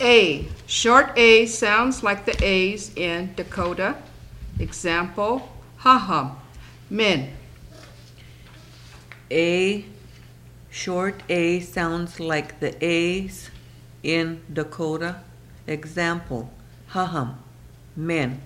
A. Short A sounds like the A's in Dakota. Example, ha-hum, men. A. Short A sounds like the A's in Dakota. Example, ha-hum, men.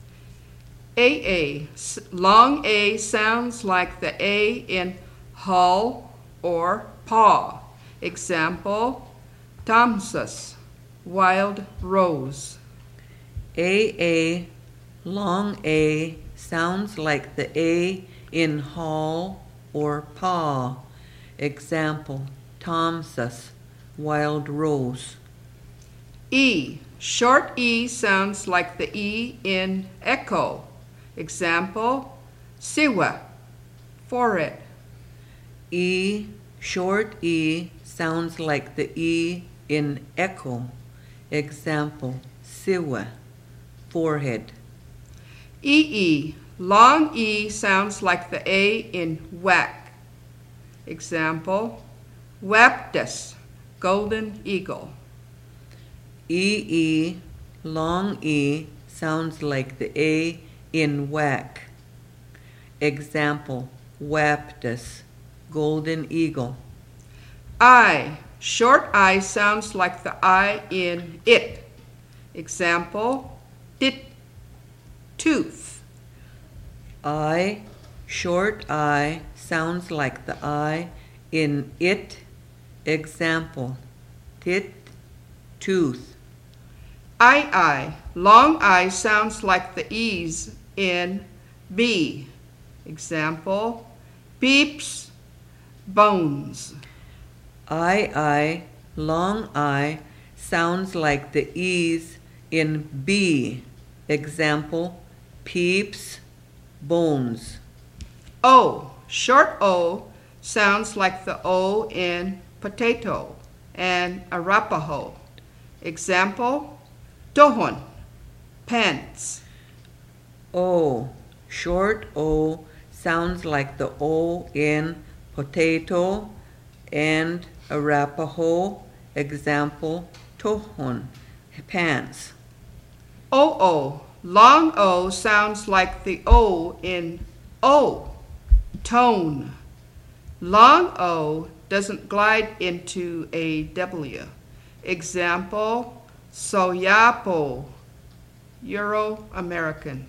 AA. Long A sounds like the A in Hull or paw. Example, Thompson's wild rose. AA. Long A sounds like the A in Hall or paw. Example, Thompson's wild rose. E. Short E sounds like the E in echo. Example, siwa, forehead. E. Short E sounds like the E in echo. Example, siwa, forehead. EE. Long E sounds like the A in whack. Example, Waptus, golden eagle. EE. Long E sounds like the A in whack. Example, Waptus, golden eagle. I. Short I sounds like the I in it. Example, tit, tooth. I. Short I sounds like the I in it. Example, tit, tooth. I. Long I sounds like the E's in B. Example, beeps, bones. I. Long I sounds like the E's in B. Example, peeps, bones. O. Short O sounds like the O in potato and Arapaho. Example, tohon, pants. O. Short O sounds like the O in potato and Arapaho. Example, tohon, pants. O. Long O sounds like the O in O, tone. Long O doesn't glide into a W. Example, soyapo, Euro-American.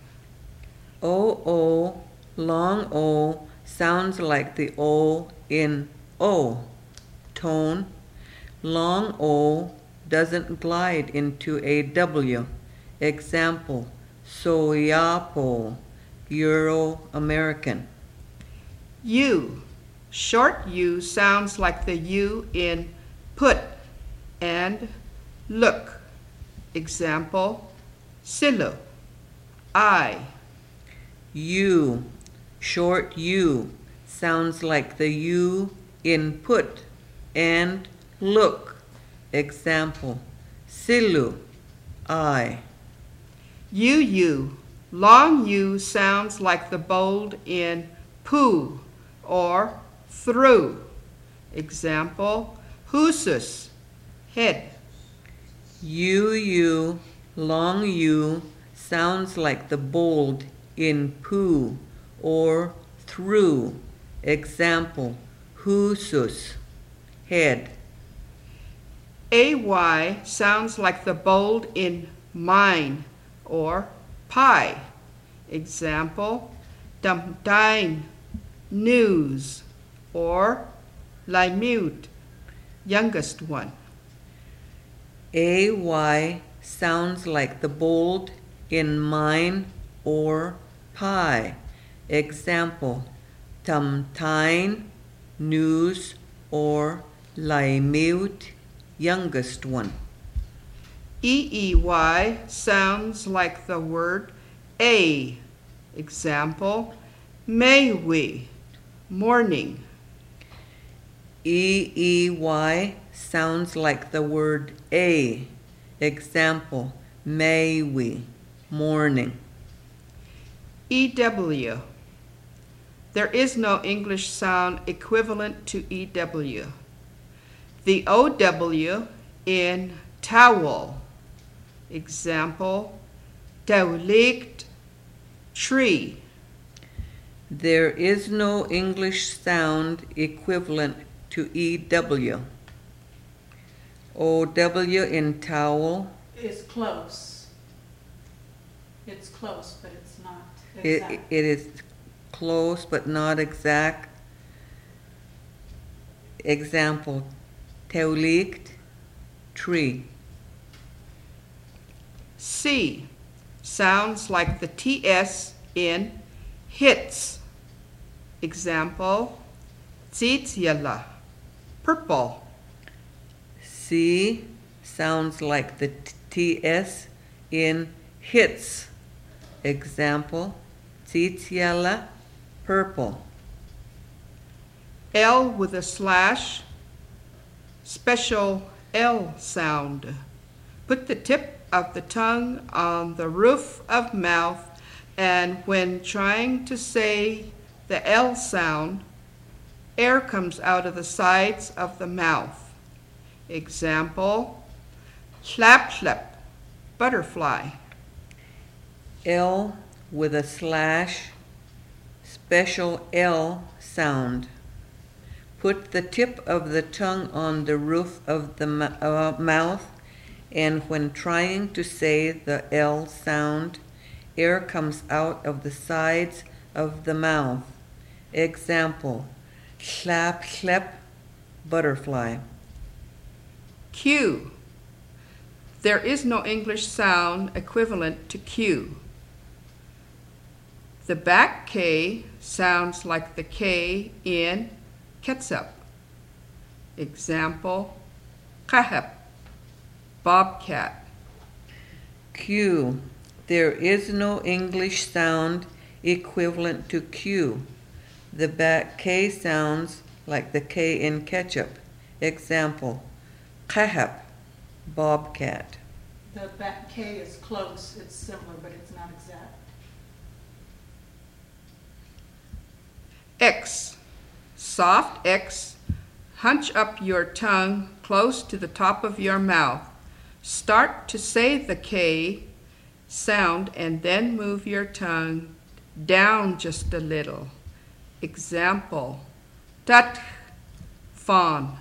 O. Long O sounds like the O in O, tone. Long O doesn't glide into a W. Example, soyapo, Euro-American. U. Short U sounds like the U in put and look. Example, silo, I. U. Short U sounds like the U in put and look. Example, silu, I. UU. Long U sounds like the bold in poo or through. Example, husus, head. UU. Long U sounds like the bold in poo or through. Example, husus, head. AY sounds like the bold in mine or pie. Example, damdain, news, or Laimute, youngest one. AY sounds like the bold in mine or pie. Example, tamtain, news, or Laimute, youngest one. EEY sounds like the word a. Example, may we, morning. EEY sounds like the word a. Example, may we, morning. EW. There is no English sound equivalent to EW. The OW in towel. Example, taulikt, tree. There is no English sound equivalent to EW. OW in towel. Is close. It's close, but it's not It exact. is close but not exact. Example, taulikt, tree. C sounds like the TS in hits. Example, tsitsiala, purple. C sounds like the TS in hits. Example, tsitsiala, purple. L with a slash, special L sound. Put the tip of the tongue on the roof of mouth, and when trying to say the L sound, air comes out of the sides of the mouth. Example, slap slap, butterfly. L with a slash, special L sound. Put the tip of the tongue on the roof of the mouth, and when trying to say the L sound, air comes out of the sides of the mouth. Example, slap slap, butterfly. Q. There is no English sound equivalent to Q. The back K sounds like the K in ketchup. Example, kahab, bobcat. Q. There is no English sound equivalent to Q. The back K sounds like the K in ketchup. Example, kahab, bobcat. The back K is close, it's similar, but it's not exact. X. Soft X. Hunch up your tongue close to the top of your mouth. Start to say the K sound and then move your tongue down just a little. Example, tat, fawn.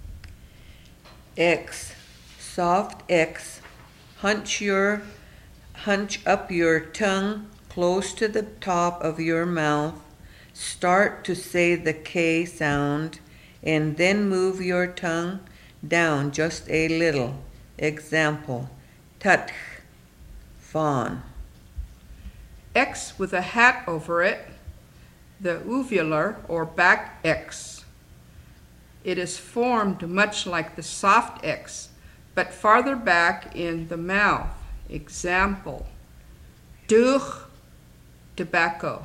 X. Soft X. Hunch up your tongue close to the top of your mouth. Start to say the K sound and then move your tongue down just a little. Example, tut, fawn. X with a hat over it, the uvular or back X. It is formed much like the soft X, but farther back in the mouth. Example, duch, tobacco.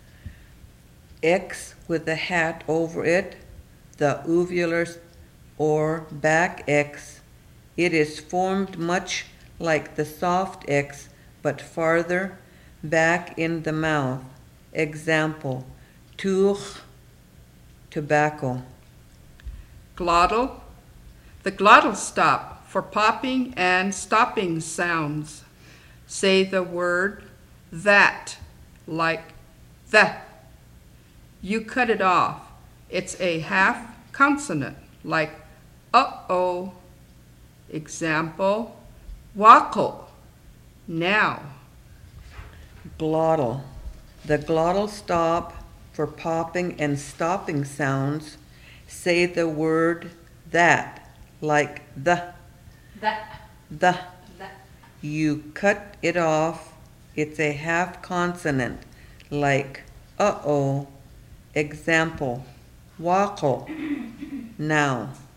X with a hat over it, the uvular or back X. It is formed much like the soft X, but farther back in the mouth. Example, tuch, tobacco. Glottal. The glottal stop for popping and stopping sounds. Say the word that, like that. You cut it off. It's a half consonant, like uh-oh. Example, wako, now. Glottal. The glottal stop for popping and stopping sounds. Say the word that, like the. That. You cut it off. It's a half consonant, like uh-oh. Example, wako, now.